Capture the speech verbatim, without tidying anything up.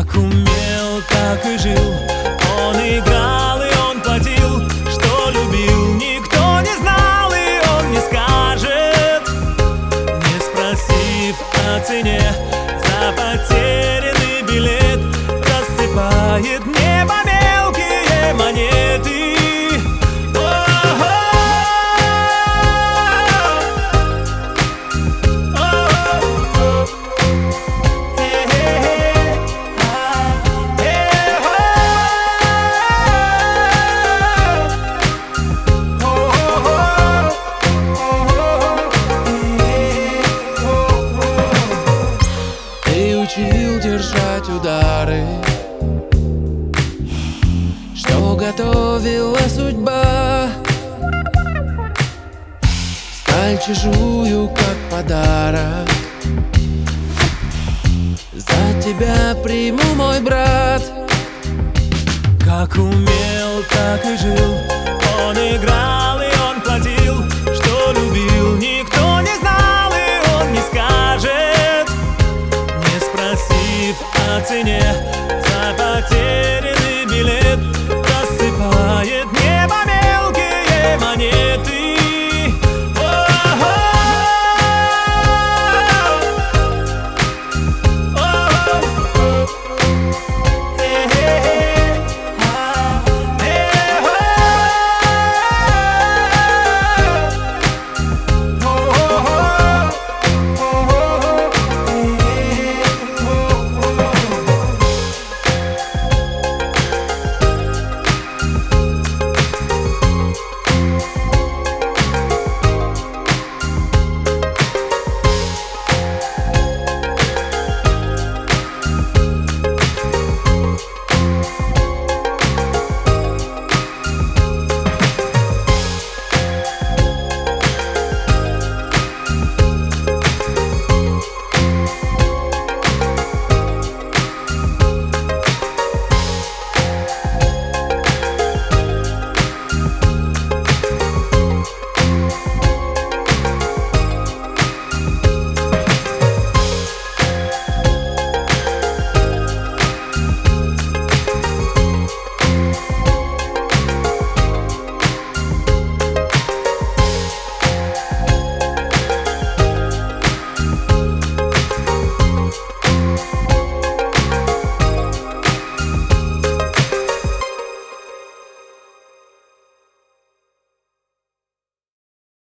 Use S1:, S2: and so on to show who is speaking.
S1: Как умел, так и жил. Он играл и он платил. Что любил, никто не знал, и он не скажет, не спросив о цене. За потерянный билет рассыпает небо мелкие монеты.
S2: Учил держать удары, что готовила судьба. Сталь чужую, как подарок, за тебя приму, мой брат.
S1: Как умел, так и жил.